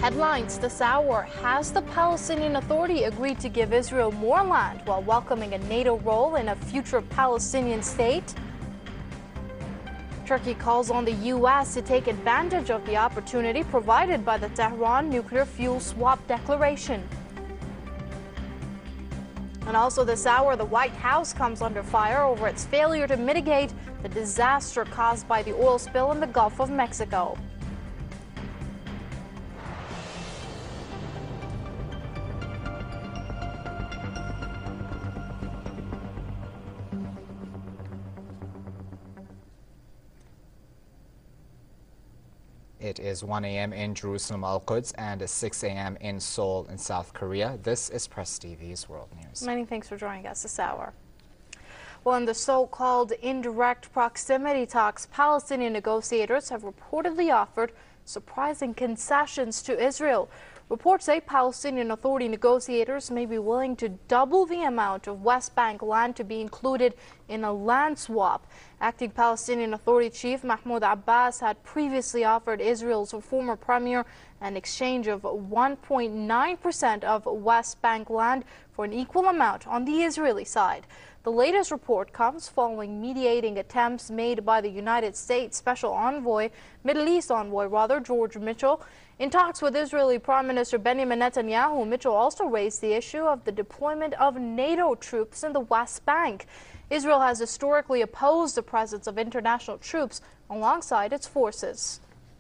Headlines this hour. Has the Palestinian Authority agreed to give Israel more land while welcoming a NATO role in a future Palestinian state? Turkey calls on the U.S. to take advantage of the opportunity provided by the Tehran nuclear fuel swap declaration. And also this hour, the White House comes under fire over its failure to mitigate the disaster caused by the oil spill in the Gulf of Mexico. It is 1 a.m. in Jerusalem, Al-Quds, and 6 a.m. in Seoul, in South Korea. This is Press TV's World News. Many thanks for joining us this hour. Well, in the so-called indirect proximity talks, Palestinian negotiators have reportedly offered surprising concessions to Israel. Reports say Palestinian Authority negotiators may be willing to double the amount of West Bank land to be included in a land swap. Acting Palestinian Authority Chief Mahmoud Abbas had previously offered Israel's former premier an exchange of 1.9% of West Bank land for an equal amount on the Israeli side. The latest report comes following mediating attempts made by the United States Middle East envoy, George Mitchell. In talks with Israeli Prime Minister Benjamin Netanyahu, Mitchell also raised the issue of the deployment of NATO troops in the West Bank. Israel has historically opposed the presence of international troops alongside its forces.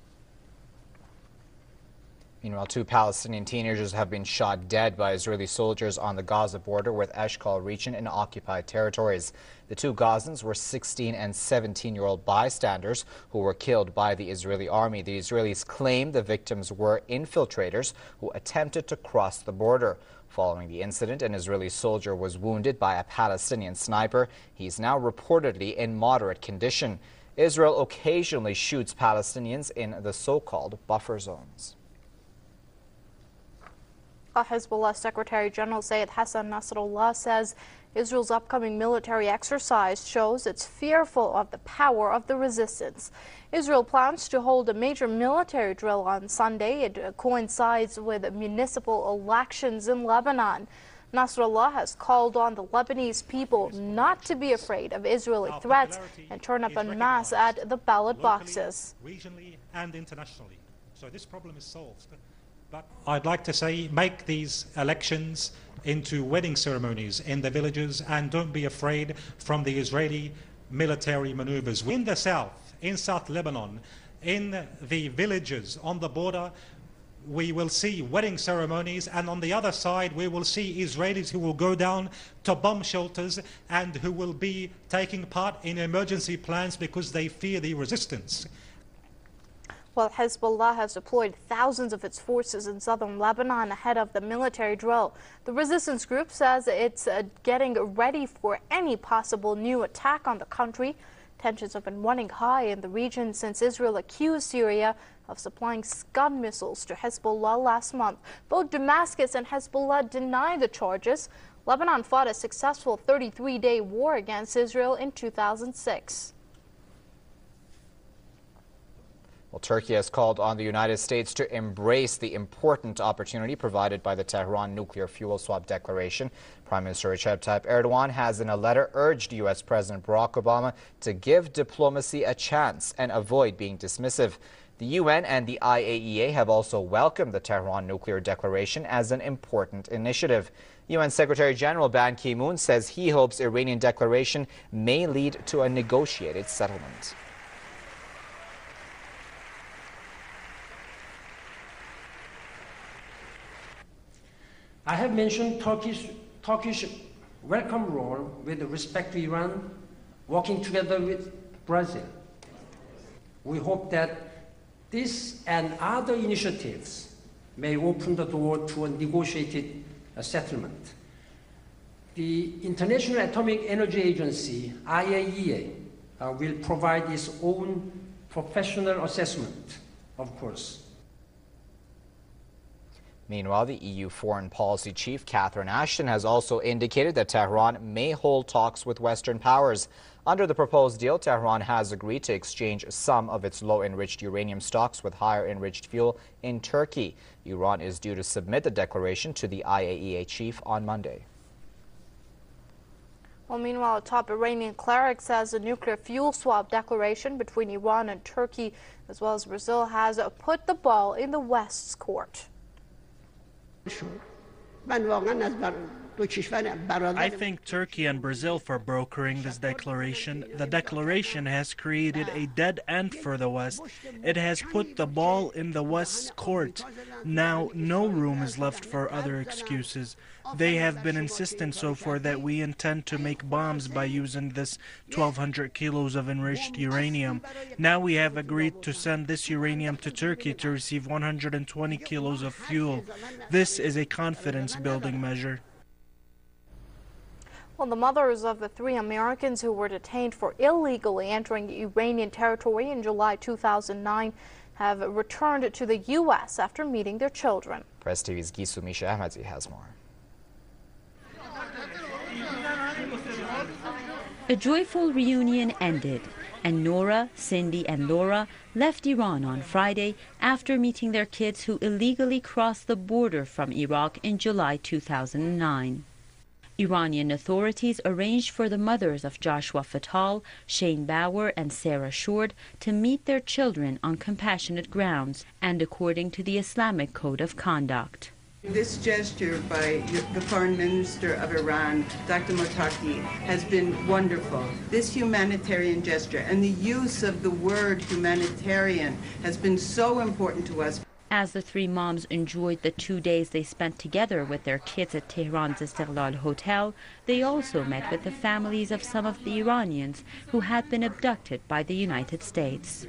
Meanwhile, 2 Palestinian teenagers have been shot dead by Israeli soldiers on the Gaza border with Eshkol region in occupied territories. The 2 Gazans were 16 and 17-year-old bystanders who were killed by the Israeli army. The Israelis claim the victims were infiltrators who attempted to cross the border. Following the incident, an Israeli soldier was wounded by a Palestinian sniper. He's now reportedly in moderate condition. Israel occasionally shoots Palestinians in the so-called buffer zones. Hezbollah Secretary General Sayed Hassan Nasrallah says Israel's upcoming military exercise shows it's fearful of the power of the resistance. Israel plans to hold a major military drill on Sunday. It coincides with municipal elections in Lebanon. Nasrallah has called on the Lebanese people not to be afraid of Israeli threats and turn up en masse at the ballot boxes. Regionally and internationally. So this problem is solved. But I'd like to say, make these elections into wedding ceremonies in the villages and don't be afraid from the Israeli military maneuvers. In the south, in South Lebanon, in the villages on the border, we will see wedding ceremonies, and on the other side we will see Israelis who will go down to bomb shelters and who will be taking part in emergency plans because they fear the resistance. Well, Hezbollah has deployed thousands of its forces in southern Lebanon ahead of the military drill. The resistance group says it's getting ready for any possible new attack on the country. Tensions have been running high in the region since Israel accused Syria of supplying Scud missiles to Hezbollah last month. Both Damascus and Hezbollah deny the charges. Lebanon fought a successful 33-day war against Israel in 2006. Well, Turkey has called on the United States to embrace the important opportunity provided by the Tehran nuclear fuel swap declaration. Prime Minister Recep Tayyip Erdogan has in a letter urged U.S. President Barack Obama to give diplomacy a chance and avoid being dismissive. The UN and the IAEA have also welcomed the Tehran nuclear declaration as an important initiative. UN Secretary General Ban Ki-moon says he hopes Iranian declaration may lead to a negotiated settlement. I have mentioned Turkish welcome role with respect to Iran, working together with Brazil. We hope that this and other initiatives may open the door to a negotiated settlement. The International Atomic Energy Agency, IAEA, will provide its own professional assessment, of course. Meanwhile, the EU Foreign Policy Chief Catherine Ashton has also indicated that Tehran may hold talks with Western powers. Under the proposed deal, Tehran has agreed to exchange some of its low-enriched uranium stocks with higher-enriched fuel in Turkey. Iran is due to submit the declaration to the IAEA chief on Monday. Well, meanwhile, a top Iranian cleric says a nuclear fuel swap declaration between Iran and Turkey, as well as Brazil, has put the ball in the West's court. I thank Turkey and Brazil for brokering this declaration. The declaration has created a dead end for the West. It has put the ball in the West's court. Now, no room is left for other excuses. They have been insistent so far that we intend to make bombs by using this 1,200 kilos of enriched uranium. Now we have agreed to send this uranium to Turkey to receive 120 kilos of fuel. This is a confidence-building measure. Well, the mothers of the 3 Americans who were detained for illegally entering Iranian territory in July 2009 have returned to the U.S. after meeting their children. Press TV's Gisu Misha Ahmadi has more. A joyful reunion ended, and Nora, Cindy, and Laura left Iran on Friday after meeting their kids who illegally crossed the border from Iraq in July 2009. Iranian authorities arranged for the mothers of Joshua Fatal, Shane Bauer, and Sarah Short to meet their children on compassionate grounds and according to the Islamic Code of Conduct. This gesture by the Foreign Minister of Iran, Dr. Mottaki, has been wonderful. This humanitarian gesture and the use of the word humanitarian has been so important to us. As the 3 moms enjoyed the 2 days they spent together with their kids at Tehran's Istiqlal Hotel, they also met with the families of some of the Iranians who had been abducted by the United States.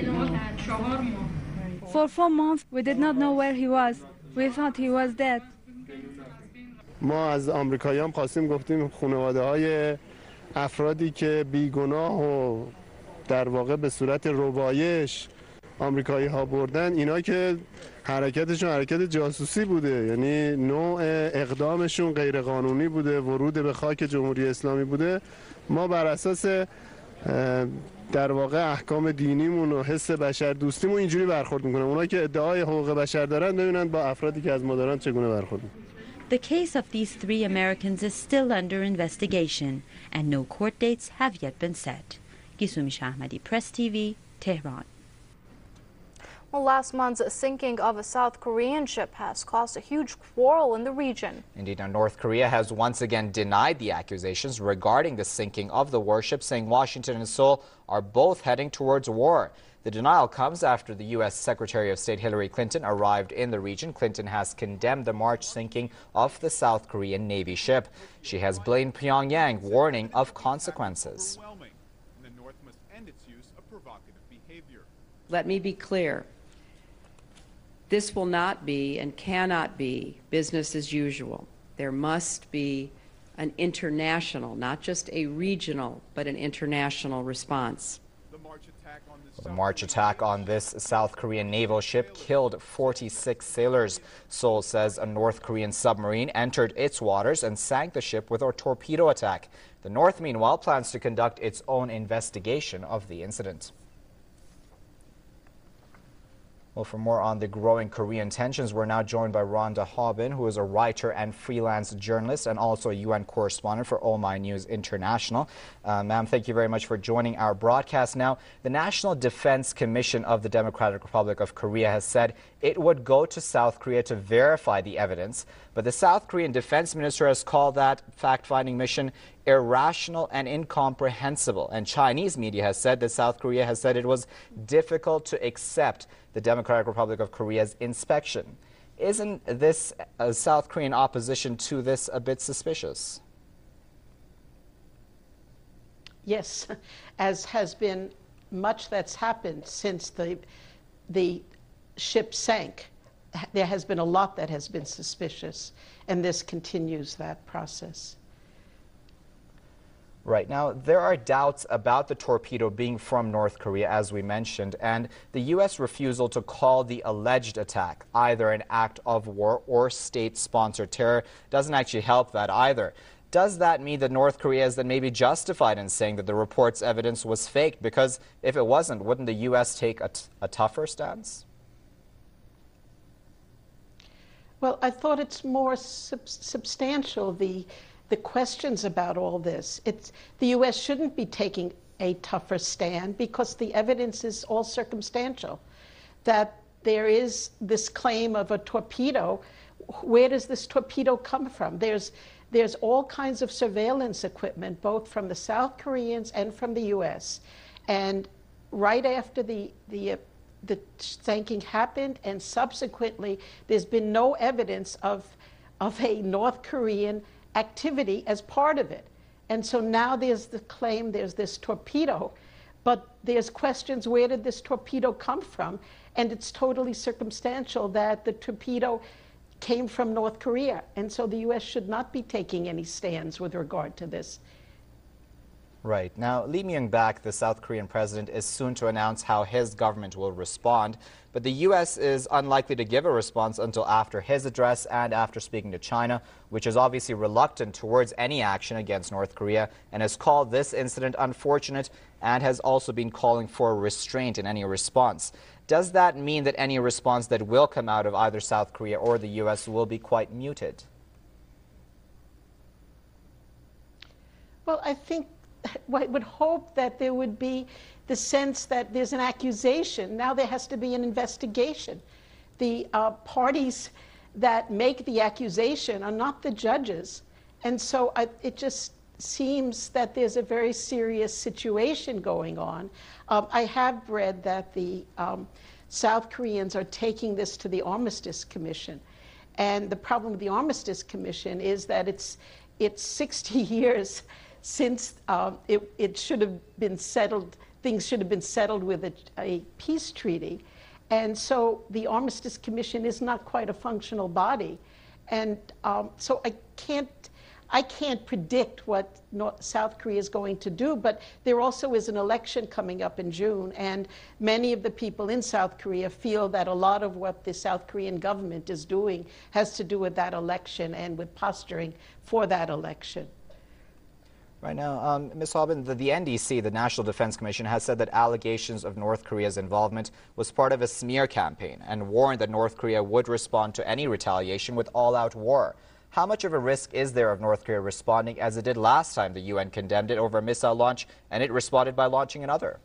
For 4 months, we did not know where he was. We thought he was dead. ما از آمریکایی‌ها خواستیم گفتیم خانواده‌های افرادی که بیگناه و در واقع به صورت ربایش آمریکایی‌ها بردن، اینا که حرکتشون حرکت جاسوسی بوده، یعنی نوع اقدامشون غیرقانونی بوده، ورود به خاک جمهوری اسلامی بوده، ما بر اساس در واقع احکام دینیمون و حس بشر دوستیمون اینجوری برخورد میکنن. اونا که ادعای حقوق بشر دارن ببینن با افرادی که از ما دارن چگونه برخورد میکنن. The case of these 3 Americans is still under investigation and no court dates have yet been set. Gisumi Shahmadi, Press TV, Tehran. Well, last month's sinking of a South Korean ship has caused a huge quarrel in the region. Indeed, now North Korea has once again denied the accusations regarding the sinking of the warship, saying Washington and Seoul are both heading towards war. The denial comes after the U.S. Secretary of State Hillary Clinton arrived in the region. Clinton has condemned the March sinking of the South Korean Navy ship. She has blamed Pyongyang, warning of consequences. The North must end its use of provocative behavior. Let me be clear. This will not be and cannot be business as usual. There must be an international, not just a regional, but an international response. The March attack on this South Korean naval ship killed 46 sailors. Seoul says a North Korean submarine entered its waters and sank the ship with a torpedo attack. The North, meanwhile, plans to conduct its own investigation of the incident. Well, for more on the growing Korean tensions, we're now joined by Rhonda Hobbin, who is a writer and freelance journalist and also a UN correspondent for Oh My News International. Ma'am, thank you very much for joining our broadcast. Now, the National Defense Commission of the Democratic Republic of Korea has said it would go to South Korea to verify the evidence, but the South Korean defense minister has called that fact-finding mission irrational and incomprehensible. And Chinese media has said that South Korea has said it was difficult to accept the Democratic Republic of Korea's inspection. Isn't this South Korean opposition to this a bit suspicious? Yes, as has been much that's happened since the ship sank. There has been a lot that has been suspicious, and this continues that process. Right now, there are doubts about the torpedo being from North Korea, as we mentioned, and the U.S. refusal to call the alleged attack either an act of war or state-sponsored terror doesn't actually help that either. Does that mean that North Korea is then maybe justified in saying that the report's evidence was fake? Because if it wasn't, wouldn't the U.S. take a tougher stance? Well, I thought it's more substantial, the questions about all this. The U.S. shouldn't be taking a tougher stand because the evidence is all circumstantial. That there is this claim of a torpedo. Where does this torpedo come from? There's all kinds of surveillance equipment, both from the South Koreans and from the U.S. And right after the sinking happened, and subsequently, there's been no evidence of a North Korean activity as part of it. And so now there's the claim there's this torpedo, but there's questions, where did this torpedo come from? And it's totally circumstantial that the torpedo came from North Korea. And so the U.S. should not be taking any stands with regard to this. Right. Now, Lee Myung-bak, the South Korean president, is soon to announce how his government will respond. But the U.S. is unlikely to give a response until after his address and after speaking to China, which is obviously reluctant towards any action against North Korea and has called this incident unfortunate and has also been calling for restraint in any response. Does that mean that any response that will come out of either South Korea or the U.S. will be quite muted? Well, I think I would hope that there would be the sense that there's an accusation. Now there has to be an investigation. The parties that make the accusation are not the judges. And so it just seems that there's a very serious situation going on. I have read that the South Koreans are taking this to the Armistice Commission. And the problem with the Armistice Commission is that it's 60 years since it should have been settled, things should have been settled with a peace treaty. And so the Armistice Commission is not quite a functional body. And so I can't predict what South Korea is going to do, but there also is an election coming up in June, and many of the people in South Korea feel that a lot of what the South Korean government is doing has to do with that election and with posturing for that election. Right now, Ms. Hoban, the NDC, the National Defense Commission, has said that allegations of North Korea's involvement was part of a smear campaign and warned that North Korea would respond to any retaliation with all-out war. How much of a risk is there of North Korea responding as it did last time the UN condemned it over a missile launch and it responded by launching another?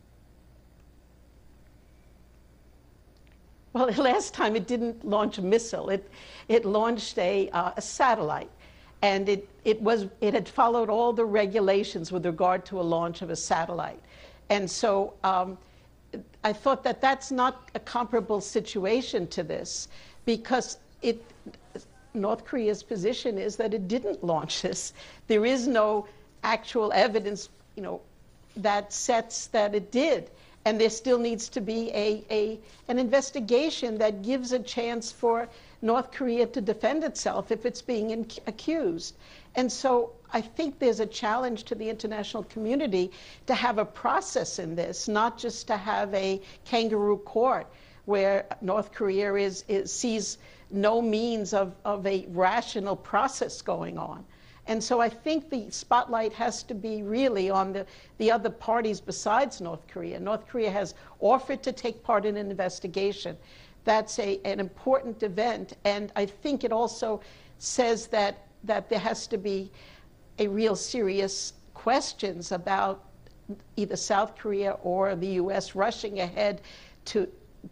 Well, last time it didn't launch a missile. It launched a satellite. And it had followed all the regulations with regard to a launch of a satellite. And so I thought that that's not a comparable situation to this, because North Korea's position is that it didn't launch this. There is no actual evidence, that sets that it did. And there still needs to be an investigation that gives a chance for North Korea to defend itself if it's being accused. And so I think there's a challenge to the international community to have a process in this, not just to have a kangaroo court where North Korea sees no means of a rational process going on. And so I think the spotlight has to be really on the other parties besides North Korea. North Korea has offered to take part in an investigation. That's an important event, and I think it also says that there has to be a real serious questions about either South Korea or the U.S. rushing ahead to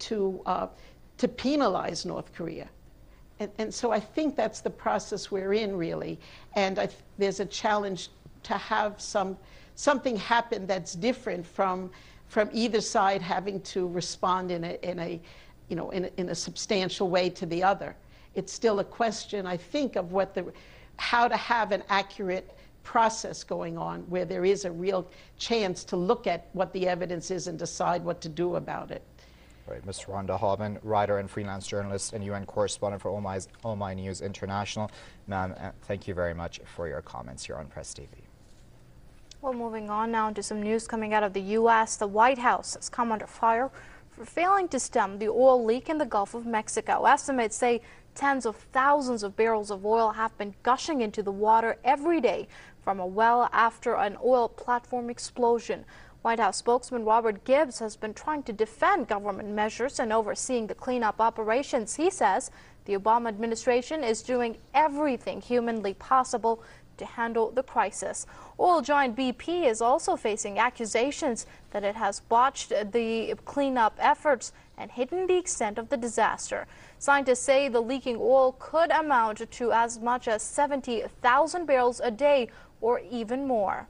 penalize North Korea. And so I think that's the process we're in, really. And there's a challenge to have something happen that's different from either side having to respond in a substantial way to the other. It's still a question, I think, of how to have an accurate process going on where there is a real chance to look at what the evidence is and decide what to do about it. Right, Ms. Rhonda Hoban, writer and freelance journalist and UN correspondent for OMI News International. Ma'am, thank you very much for your comments here on Press TV. Well, moving on now to some news coming out of the U.S. The White House has come under fire for failing to stem the oil leak in the Gulf of Mexico. Estimates say tens of thousands of barrels of oil have been gushing into the water every day from a well after an oil platform explosion. White House spokesman Robert Gibbs has been trying to defend government measures and overseeing the cleanup operations. He says the Obama administration is doing everything humanly possible to handle the crisis. Oil giant BP is also facing accusations that it has botched the cleanup efforts and hidden the extent of the disaster. Scientists say the leaking oil could amount to as much as 70,000 barrels a day or even more.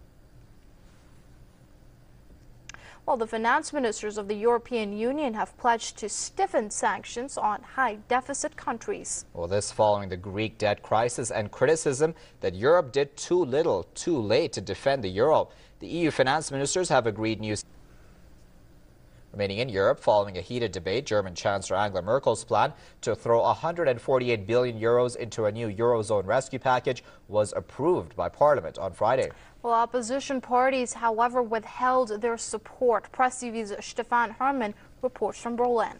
Well, the finance ministers of the European Union have pledged to stiffen sanctions on high-deficit countries. Well, this following the Greek debt crisis and criticism that Europe did too little, too late to defend the euro. The EU finance ministers have agreed new. Remaining in Europe, following a heated debate, German Chancellor Angela Merkel's plan to throw 148 billion euros into a new Eurozone rescue package was approved by Parliament on Friday. Well, opposition parties, however, withheld their support. Press TV's Stefan Hermann reports from Berlin.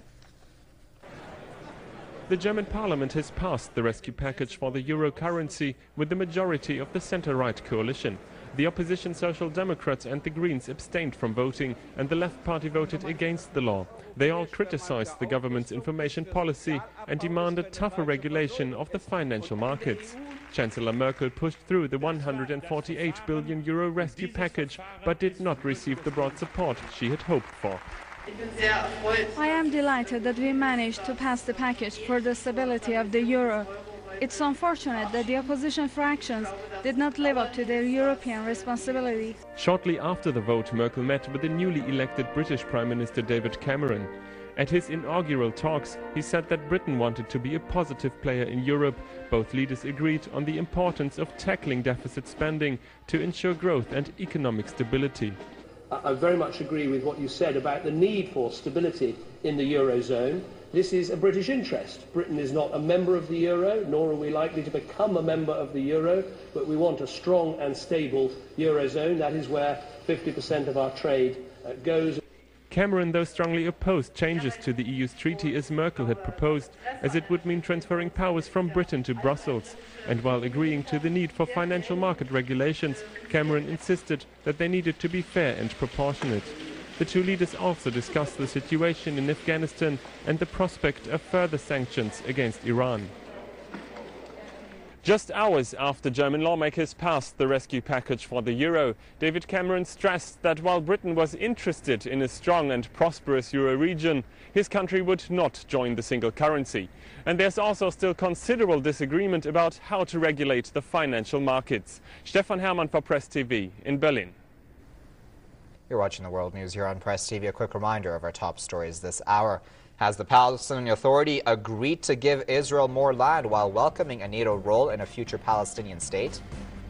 The German parliament has passed the rescue package for the euro currency with the majority of the centre-right coalition. The opposition Social Democrats and the Greens abstained from voting, and the Left Party voted against the law. They all criticized the government's information policy and demanded tougher regulation of the financial markets. Chancellor Merkel pushed through the 148 billion euro rescue package, but did not receive the broad support she had hoped for. I am delighted that we managed to pass the package for the stability of the euro. It's unfortunate that the opposition fractions did not live up to their European responsibility. Shortly after the vote, Merkel met with the newly elected British Prime Minister David Cameron. At his inaugural talks, he said that Britain wanted to be a positive player in Europe. Both leaders agreed on the importance of tackling deficit spending to ensure growth and economic stability. I very much agree with what you said about the need for stability in the Eurozone. This is a British interest. Britain is not a member of the Euro, nor are we likely to become a member of the Euro, but we want a strong and stable Eurozone. That is where 50% of our trade goes. Cameron, though, strongly opposed changes to the EU's treaty as Merkel had proposed, as it would mean transferring powers from Britain to Brussels. And while agreeing to the need for financial market regulations, Cameron insisted that they needed to be fair and proportionate. The two leaders also discussed the situation in Afghanistan and the prospect of further sanctions against Iran. Just hours after German lawmakers passed the rescue package for the euro, David Cameron stressed that while Britain was interested in a strong and prosperous euro region, his country would not join the single currency. And there's also still considerable disagreement about how to regulate the financial markets. Stefan Hermann for Press TV in Berlin. You're watching the World News here on Press TV. A quick reminder of our top stories this hour. Has the Palestinian Authority agreed to give Israel more land while welcoming a NATO role in a future Palestinian state?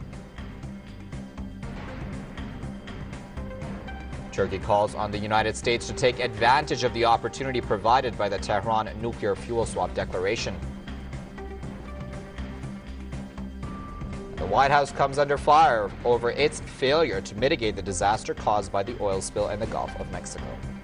Turkey calls on the United States to take advantage of the opportunity provided by the Tehran nuclear fuel swap declaration. The White House comes under fire over its failure to mitigate the disaster caused by the oil spill in the Gulf of Mexico.